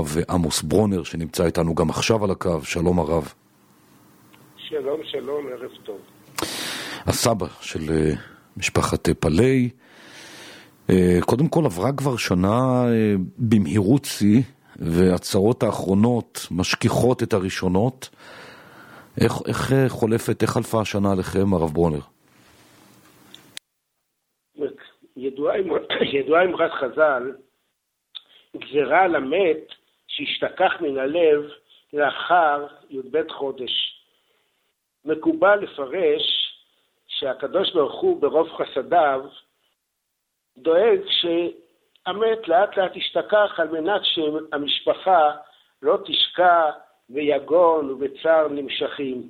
הרב עמוס ברונר, שנמצא איתנו גם עכשיו על הקו. שלום הרב. שלום, שלום, ערב טוב. הסבא של משפחת פלאי. קודם כל עברה כבר שנה במהירות שיא, והצהרות האחרונות משכיחות את הראשונות. איך חולפת, איך חלפה השנה עליכם, הרב ברונר? ידועה אמרת חז"ל, גזירה על המת שהשתכח מן הלב לאחר י"ב חודש. מקובל לפרש שהקדוש ברוך הוא ברוב חסדיו דואג שהמת לאט לאט ישתכח על מנת שהמשפחה לא תשקע ביגון ובצער נמשכים.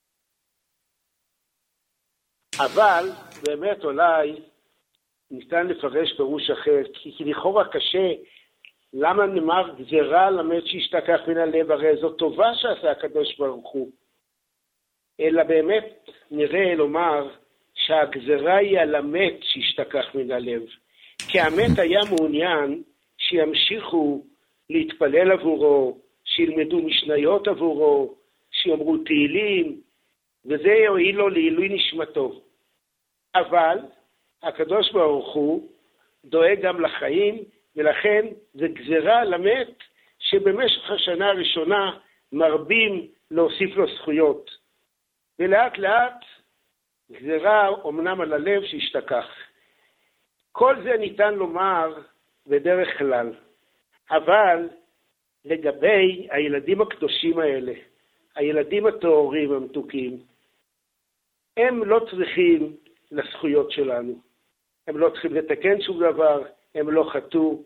אבל באמת אולי ניתן לפרש פירוש אחר, כי לכאורה קשה. למה נאמר גזירה על המת שהשתכח מן הלב? הרי זו טובה שעשה הקדוש ברוך הוא. אלא באמת נראה לומר שהגזירה היא על המת שהשתכח מן הלב. כי המת היה מעוניין שימשיכו להתפלל עבורו, שילמדו משניות עבורו, שיאמרו תהילים, וזה יועיל לו לעילוי נשמתו. אבל הקדוש ברוך הוא דואג גם לחיים, ולכן זה גזירה על המת שבמשך השנה הראשונה מרבים להוסיף לו זכויות. ולאט לאט גזירה אומנם על הלב שהשתכח. כל זה ניתן לומר בדרך כלל. אבל לגבי הילדים הקדושים האלה, הילדים הטהורים המתוקים, הם לא צריכים לזכויות שלנו. הם לא צריכים לתקן שום דבר, הם לא חטאו.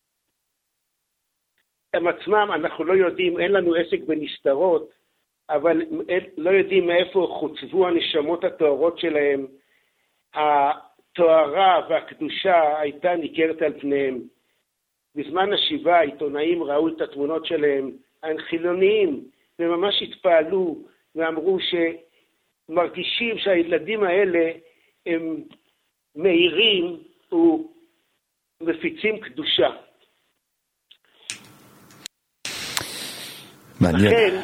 הם עצמם, אנחנו לא יודעים, אין לנו עסק בנסתרות, אבל לא יודעים מאיפה חוצבו הנשמות הטהורות שלהם. התוארה והקדושה הייתה ניכרת על פניהם. בזמן השיבה העיתונאים ראו את התמונות שלהם, הם חילוניים, וממש התפעלו ואמרו שמרגישים שהילדים האלה הם מאירים ומפיצים קדושה. מעניין. לכן,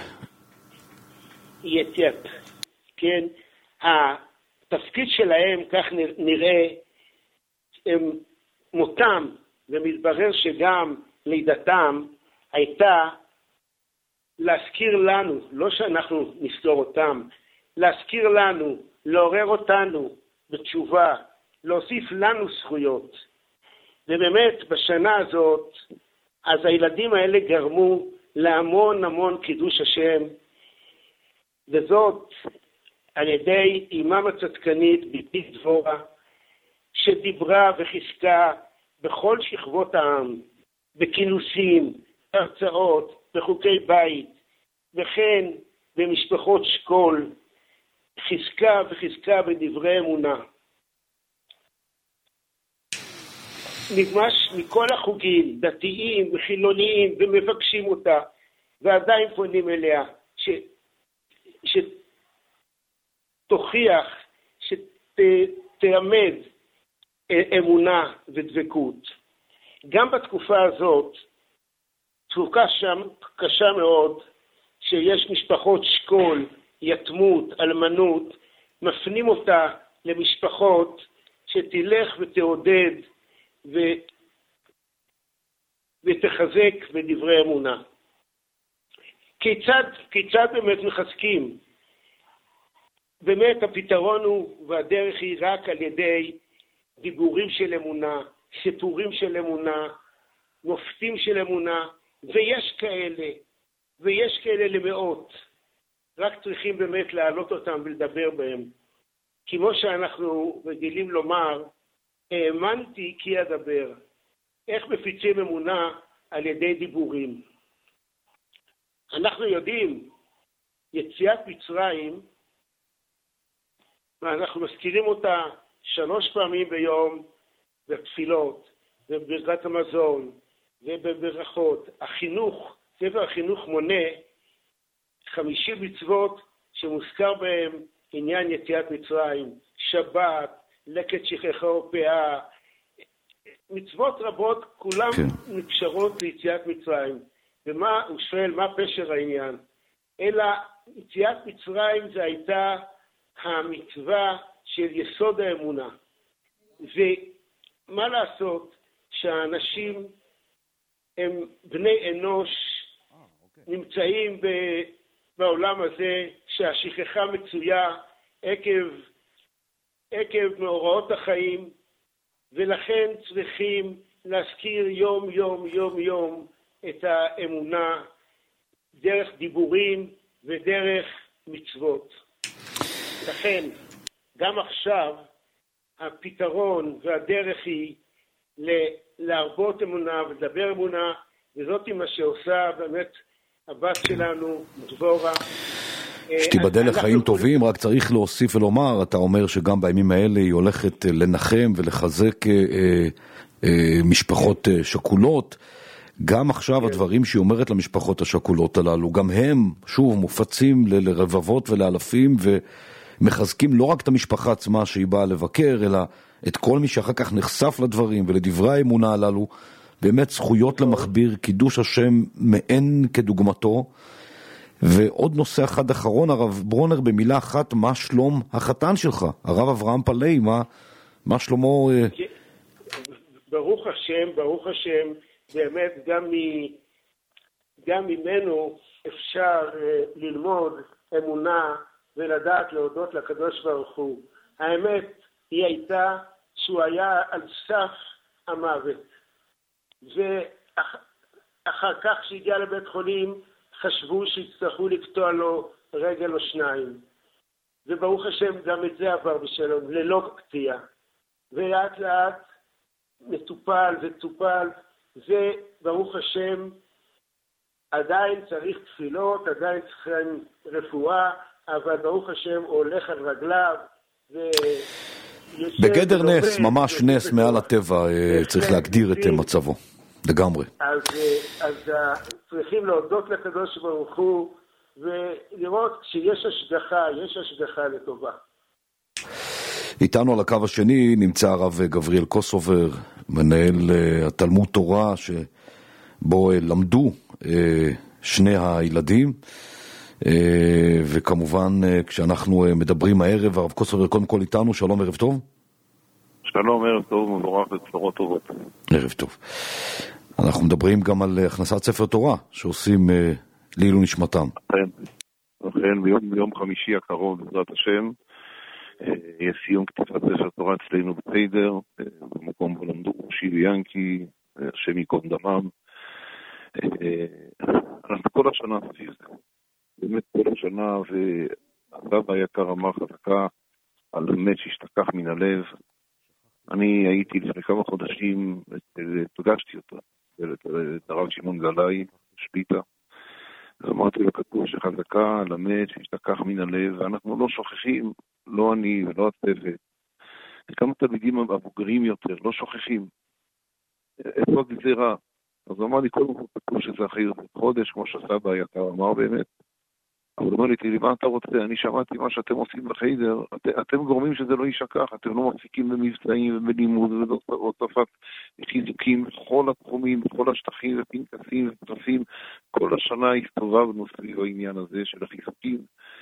יתיית, כן, התפקיד שלהם, כך נראה, הם מותם, ומתברר שגם לידתם הייתה להזכיר לנו, לא שאנחנו נסתור אותם, להזכיר לנו, לעורר אותנו בתשובה, להוסיף לנו זכויות. ובאמת בשנה הזאת, אז הילדים האלה גרמו להמון המון קידוש השם, וזאת על ידי אימם הצדקנית בתי דבורה, שדיברה וחיזקה בכל שכבות העם, בכינוסים, הרצאות, בחוקי בית, וכן במשפחות שכול, חיזקה וחיזקה בדברי אמונה. נגמש מכל החוגים, דתיים וחילוניים, ומבקשים אותה, ועדיין פונים אליה, שתוכיח, שתעמד אמונה ודבקות. גם בתקופה הזאת, תקופה קשה מאוד, שיש משפחות שכול, יתמות, אלמנות, מפנים אותה למשפחות שתלך ותעודד ותחזק בדברי אמונה. כיצד באמת מחזקים? באמת הפתרון הוא, והדרך היא רק על ידי דיבורים של אמונה, סיפורים של אמונה, מופתים של אמונה, ויש כאלה למאות. רק צריכים באמת להעלות אותם ולדבר בהם. כמו שאנחנו רגילים לומר, האמנתי כי אדבר. איך מפיצים אמונה? על ידי דיבורים. אנחנו יודעים, יציאת מצרים, ואנחנו מזכירים אותה 3 פעמים ביום בתפילות, ובברכת המזון, ובברכות. החינוך, ספר החינוך מונה 50 מצוות שמוזכר בהם עניין יציאת מצרים, שבת, לקט שכחה ופאה, מצוות רבות, כולם נקשרות ליציאת מצרים. ומה, הוא שואל, מה פשר העניין? אלא יציאת מצרים זה הייתה המצווה של יסוד האמונה. ומה לעשות שהאנשים הם בני אנוש, נמצאים בעולם הזה שהשכחה מצויה עקב מאורעות החיים, ולכן צריכים להזכיר יום את האמונה דרך דיבורים ודרך מצוות. לכן גם עכשיו הפתרון והדרך היא להרבות אמונה ולדבר אמונה, וזאת מה שעושה באמת הבת שלנו, דבורה. שתיבדל לחיים טובים, רק צריך להוסיף ולומר, אתה אומר שגם בימים האלה היא הולכת לנחם ולחזק משפחות שכולות. גם עכשיו הדברים שהיא אומרת למשפחות השכולות הללו, גם הם שוב מופצים לרבבות ולאלפים, ומחזקים לא רק את המשפחה עצמה שהיא באה לבקר, אלא את כל מי שאחר כך נחשף לדברים ולדברי האמונה הללו. באמת זכויות למחביר, קידוש השם מאין כדוגמתו. ועוד נושא אחד אחרון, הרב ברונר, במילה אחת, מה שלום החתן שלך, הרב אברהם פלאי, מה שלומו? ברוך השם, באמת גם ממנו אפשר ללמוד אמונה ולדעת להודות לקדוש ברוך הוא. האמת היא הייתה שהוא היה על סף המוות, ואחר כך שהגיע לבית חולים חשבו שיצטרכו לקטוע לו רגל או שניים, וברוך השם גם את זה עבר בשלום ללא קטיעה, ולאט לאט מטופל, וברוך השם עדיין צריך תפילות, עדיין צריכים רפואה, אבל ברוך השם הוא הולך על רגליו בגדר נס, ממש נס מעל הטבע, צריך להגדיר את מצבו לגמרי. אז צריכים להודות לקדוש ברוך הוא ולראות שיש השגחה לטובה. איתנו על הקו השני נמצא הרב גבריאל קוסובר, מנהל התלמוד תורה שבו למדו שני הילדים, וכמובן כשאנחנו מדברים הערב, הרב קוסובר קודם כל איתנו, שלום, ערב טוב. שלום, ערב טוב, מבורך ובשורות טובות. ערב טוב. אנחנו מדברים גם על הכנסת ספר תורה שעושים לעילוי נשמתם. אכן, ביום חמישי הקרוב, בעזרת השם, יש סיום כתיבת ספר תורה אצלנו בפיידר, במקום בו למדו ראשי ויאנקי, השם ייקום דמם. אנחנו כל השנה סביב זה. באמת כל השנה, והרב היקר אמר חזקה על אמת שהשתכח מן הלב. אני הייתי לפני כמה חודשים, פגשתי אותו, את הרב שמעון גלאי, שפיטה, ואמרתי לו כתוב שחזקה על אמת שהשתכח מן הלב, ואנחנו לא שוכחים, לא אני ולא הצוות, כמה תלמידים הבוגרים יותר, לא שוכחים. איפה הגזירה? אז הוא אמר לי, קודם כל כתוב שזה אחרי חודש, כמו שסבא היקר אמר באמת, אבל הוא אומר לי, מה אתה רוצה? אני שמעתי מה שאתם עושים בחיידר, אתם גורמים שזה לא יישכח, אתם לא מפסיקים במבצעים ובלימוד ובהוספת חיזוקים בכל התחומים, בכל השטחים ופנקסים ופרסים. כל השנה הסתובבנו סביב העניין הזה של החיזוקים.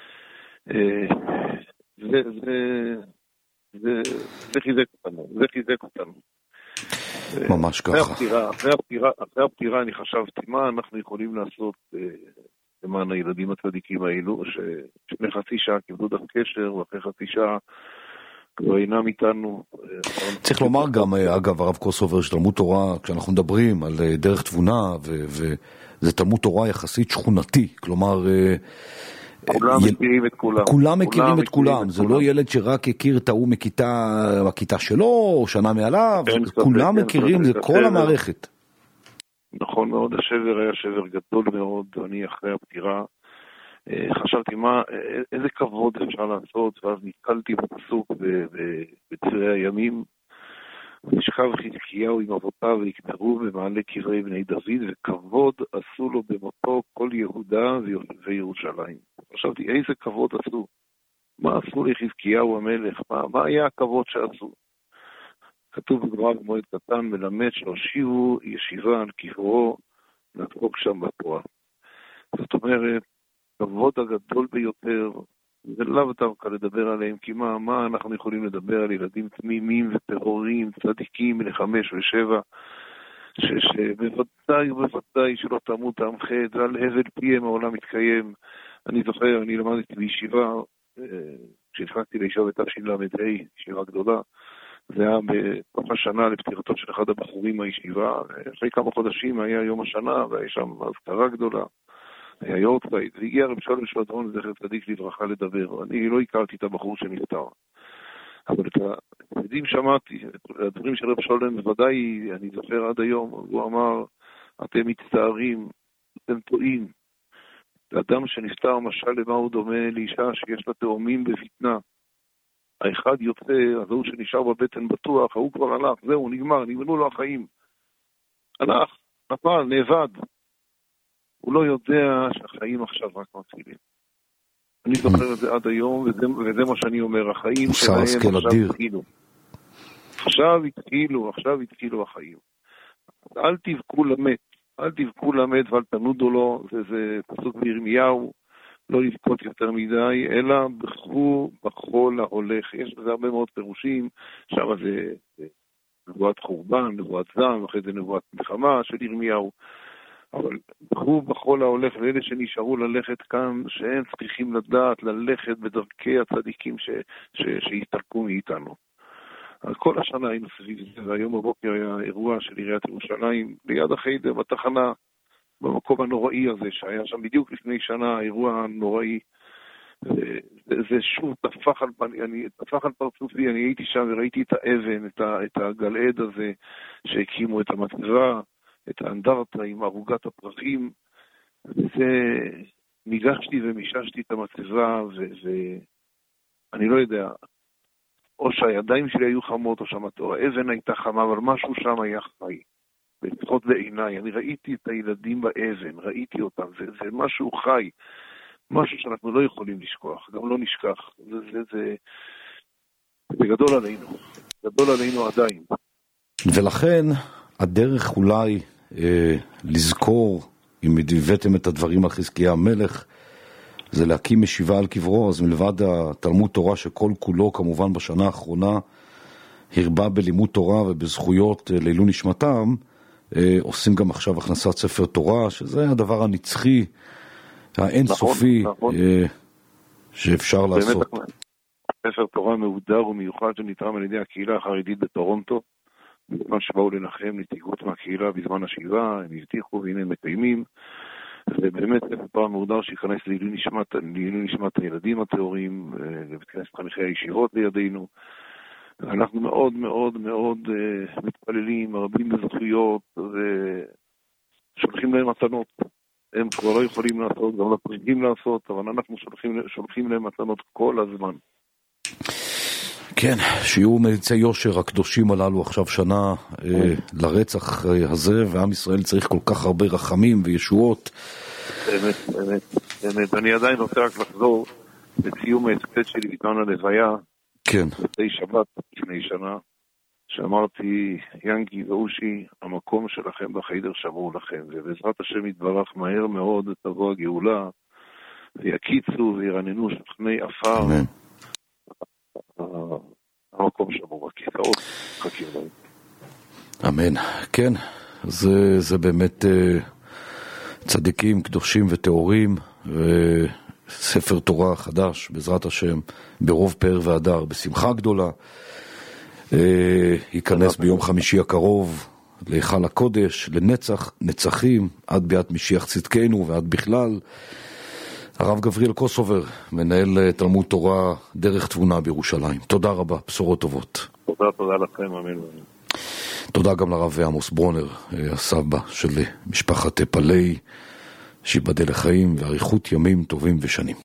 זה חיזק אותנו. ממש ככה. אחרי הפטירה אני חשבתי, מה אנחנו יכולים לעשות למען הילדים הצדיקים האלו, שלפני חצי שעה קיבלו דף קשר, ואחרי חצי שעה כבר אינם איתנו. צריך לומר גם, אגב, הרב קוסובר, שתלמוד תורה, כשאנחנו מדברים על דרך תבונה, וזה תלמוד תורה יחסית שכונתי, כלומר, כולם מכירים את כולם. כולם מכירים את כולם, זה לא ילד שרק הכיר את ההוא מכיתה שלו, או שנה מעליו, כולם מכירים, זה כל המערכת. נכון מאוד, השבר היה שבר גדול מאוד, אני אחרי הפטירה חשבתי איזה כבוד אפשר לעשות, ואז נתקלתי בפסוק בצירי הימים, ושכב חזקיהו עם אבותיו ויקברו במעלה קברי בני דוד, וכבוד עשו לו במותו כל יהודה וירושלים. חשבתי איזה כבוד עשו, מה עשו לחזקיהו המלך, מה היה הכבוד שעשו? כתוב בגמרא במועד קטן, מלמד שהושיבו ישיבה על קברו לדפוק שם בתורה. זאת אומרת, הכבוד הגדול ביותר, זה לאו דווקא לדבר עליהם, כי מה אנחנו יכולים לדבר על ילדים תמימים וטהורים, צדיקים בני 5 ו7, שבוודאי שלא תמות עם חטא, ועל הבל פיהם העולם מתקיים. אני זוכר, אני למדתי בישיבה, כשהתחלתי לישיבה בתשל"ה, ישיבה גדולה, זה היה בסוף השנה לפטירתו של אחד הבחורים מהישיבה, אחרי כמה חודשים היה יום השנה, והיה שם אזכרה גדולה, היה יורצייט, והגיע רב שלום שבדרון, זכר צדיק לברכה, לדבר. אני לא הכרתי את הבחור שנפטר, אבל את הדברים שמעתי, את הדברים של רב שלום, בוודאי, אני זוכר עד היום, הוא אמר, אתם מצטערים, אתם טועים. לאדם שנפטר, משל למה הוא דומה לאישה שיש לה תאומים בבטנה. האחד יוצא, הזהו שנשאר בבטן בטוח, הוא כבר הלך, זהו, נגמרו לו החיים. הלך, נפל, נאבד. הוא לא יודע שהחיים עכשיו רק מתחילים. אני זוכר את זה עד היום, וזה מה שאני אומר, החיים שלהם עכשיו התחילו החיים. אל תבכו למת ואל תנודו לו, זה פסוק בירמיהו, לא לבכות יותר מדי, אלא בכו בכל ההולך. יש לזה הרבה מאוד פירושים, שם זה נבואת חורבן, נבואת זעם, אחרי זה נבואת מלחמה של ירמיהו. אבל בכו בכל ההולך, ואלה שנשארו ללכת כאן, שהם צריכים לדעת ללכת בדרכי הצדיקים שהסתלקו מאיתנו. אז כל השנה היינו סביב זה, והיום בבוקר היה אירוע של עיריית ירושלים, ליד החיידר, בתחנה, במקום הנוראי הזה, שהיה שם בדיוק לפני שנה, האירוע הנוראי. זה שוב טפח על פרצופי, אני הייתי שם וראיתי את האבן, את הגלעד הזה, שהקימו את המצבה, את האנדרטה עם ערוגת הפרחים, וזה, ניגשתי ומיששתי את המצבה, ואני לא יודע, או שהידיים שלי היו חמות, או שהמטור, האבן הייתה חמה, אבל משהו שם היה חי, לפחות בעיניי. אני ראיתי את הילדים באבן, ראיתי אותם, זה משהו חי, משהו שאנחנו לא יכולים לשכוח, גם לא נשכח. זה גדול עלינו עדיין. ולכן הדרך אולי לזכור, אם הבאתם את הדברים על חזקיה המלך, זה להקים ישיבה על קברו. אז מלבד התלמוד תורה שכל כולו כמובן בשנה האחרונה הרבה בלימוד תורה ובזכויות לעילוי נשמתם, עושים גם עכשיו הכנסת ספר תורה, שזה הדבר הנצחי האינסופי שאפשר לעשות. ספר תורה מהודר ומיוחד שנתרם על ידי הקהילה החרדית בטורונטו, בזמן שבאו לנחם נציגות מהקהילה בזמן השבעה, הם הבטיחו והנה הם מקיימים. זה באמת ספר תורה מהודר שיכנס לעילוי נשמת הילדים הטהורים, לבית כנסת חניכי הישיבות לידינו. אנחנו מאוד מאוד מאוד מתפללים, רבים בזכויות, ושולחים להם מתנות. הם כבר לא יכולים לעשות, גם לא צריכים לעשות, אבל אנחנו שולחים להם מתנות כל הזמן. כן, שיהיו מליצי יושר הקדושים הללו עכשיו שנה לרצח הזה, ועם ישראל צריך כל כך הרבה רחמים וישועות. באמת. אני עדיין רוצה רק לחזור לסיום ההספד שלי בזמן הלוויה. כן. בתי שבת לפני שנה, שאמרתי, ינקי ואושי, המקום שלכם בחיידר שמור לכם, ובעזרת השם יתברך מהר מאוד תבוא הגאולה, ויקיצו וירננו שכני אפר. אמן. המקום שמור, הכיסאות חכים להם. אמן. כן, זה באמת צדיקים, קדושים וטהורים, וספר תורה חדש, בעזרת השם, ברוב פאר והדר, בשמחה גדולה. ייכנס ביום חמישי הקרוב להיכל הקודש, לנצח, נצחים, עד ביאת משיח צדקנו ועד בכלל. הרב גבריאל קוסובר, מנהל תלמוד תורה דרך תבונה בירושלים. תודה רבה, בשורות טובות. תודה לכם, אמן. תודה גם לרב עמוס ברונר, הסבא של משפחת פלאי, שיבדל לחיים ואריכות ימים טובים ושנים.